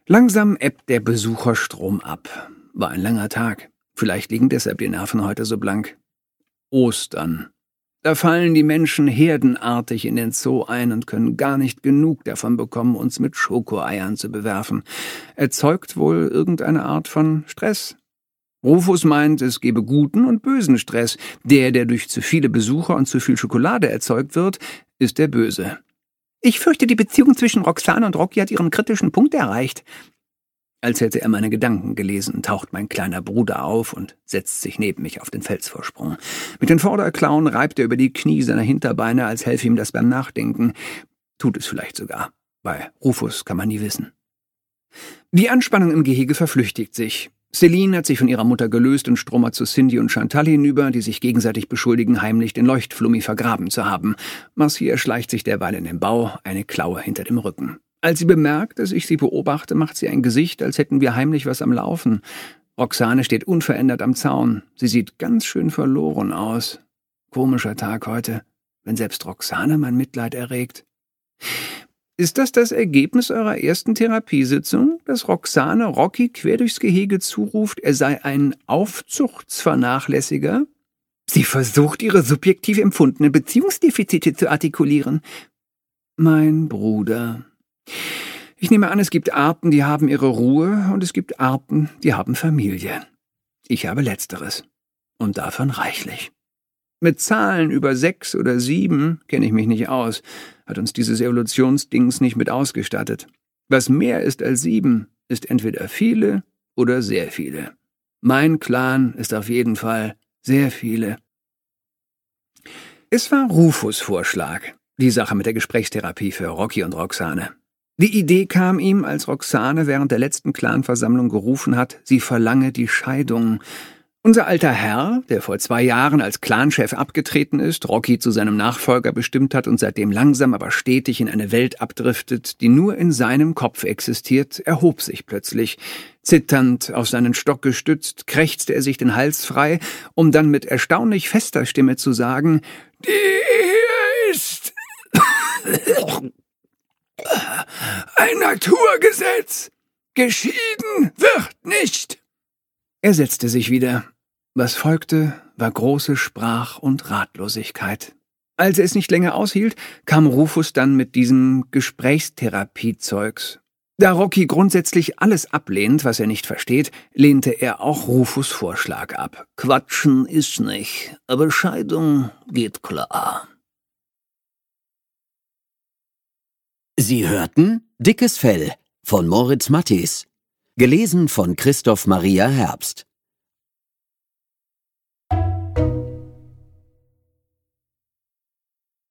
Langsam ebbt der Besucherstrom ab. War ein langer Tag. Vielleicht liegen deshalb die Nerven heute so blank. Ostern. Da fallen die Menschen herdenartig in den Zoo ein und können gar nicht genug davon bekommen, uns mit Schokoeiern zu bewerfen. Erzeugt wohl irgendeine Art von Stress. Rufus meint, es gebe guten und bösen Stress. Der durch zu viele Besucher und zu viel Schokolade erzeugt wird, ist der Böse. »Ich fürchte, die Beziehung zwischen Roxane und Rocky hat ihren kritischen Punkt erreicht.« Als hätte er meine Gedanken gelesen, taucht mein kleiner Bruder auf und setzt sich neben mich auf den Felsvorsprung. Mit den Vorderklauen reibt er über die Knie seiner Hinterbeine, als helfe ihm das beim Nachdenken. Tut es vielleicht sogar. Bei Rufus kann man nie wissen. Die Anspannung im Gehege verflüchtigt sich. Celine hat sich von ihrer Mutter gelöst und stromert zu Cindy und Chantal hinüber, die sich gegenseitig beschuldigen, heimlich den Leuchtflummi vergraben zu haben. Marcia schleicht sich derweil in den Bau, eine Klaue hinter dem Rücken. Als sie bemerkt, dass ich sie beobachte, macht sie ein Gesicht, als hätten wir heimlich was am Laufen. Roxane steht unverändert am Zaun. Sie sieht ganz schön verloren aus. Komischer Tag heute, wenn selbst Roxane mein Mitleid erregt. Ist das Ergebnis eurer ersten Therapiesitzung, dass Roxane Rocky quer durchs Gehege zuruft, er sei ein Aufzuchtsvernachlässiger? Sie versucht, ihre subjektiv empfundenen Beziehungsdefizite zu artikulieren. Mein Bruder. Ich nehme an, es gibt Arten, die haben ihre Ruhe, und es gibt Arten, die haben Familie. Ich habe Letzteres. Und davon reichlich. Mit Zahlen über 6 oder 7 kenne ich mich nicht aus, hat uns dieses Evolutionsdings nicht mit ausgestattet. Was mehr ist als 7, ist entweder viele oder sehr viele. Mein Clan ist auf jeden Fall sehr viele. Es war Rufus' Vorschlag, die Sache mit der Gesprächstherapie für Rocky und Roxane. Die Idee kam ihm, als Roxane während der letzten Clanversammlung gerufen hat, sie verlange die Scheidung. Unser alter Herr, der vor 2 Jahren als Clanchef abgetreten ist, Rocky zu seinem Nachfolger bestimmt hat und seitdem langsam aber stetig in eine Welt abdriftet, die nur in seinem Kopf existiert, erhob sich plötzlich. Zitternd, auf seinen Stock gestützt, krächzte er sich den Hals frei, um dann mit erstaunlich fester Stimme zu sagen, »Die Ehe ist ein Naturgesetz. Geschieden wird nicht.« Er setzte sich wieder. Was folgte, war große Sprach- und Ratlosigkeit. Als er es nicht länger aushielt, kam Rufus dann mit diesem Gesprächstherapiezeugs. Da Rocky grundsätzlich alles ablehnt, was er nicht versteht, lehnte er auch Rufus' Vorschlag ab. Quatschen ist nicht, aber Scheidung geht klar. Sie hörten Dickes Fell von Moritz Matthis, gelesen von Christoph Maria Herbst.